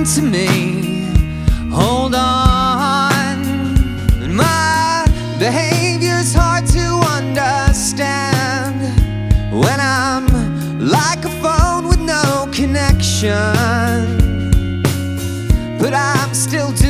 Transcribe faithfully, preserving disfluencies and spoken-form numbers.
to me. Hold on. My behavior's hard to understand when I'm like a phone with no connection, but I'm still doing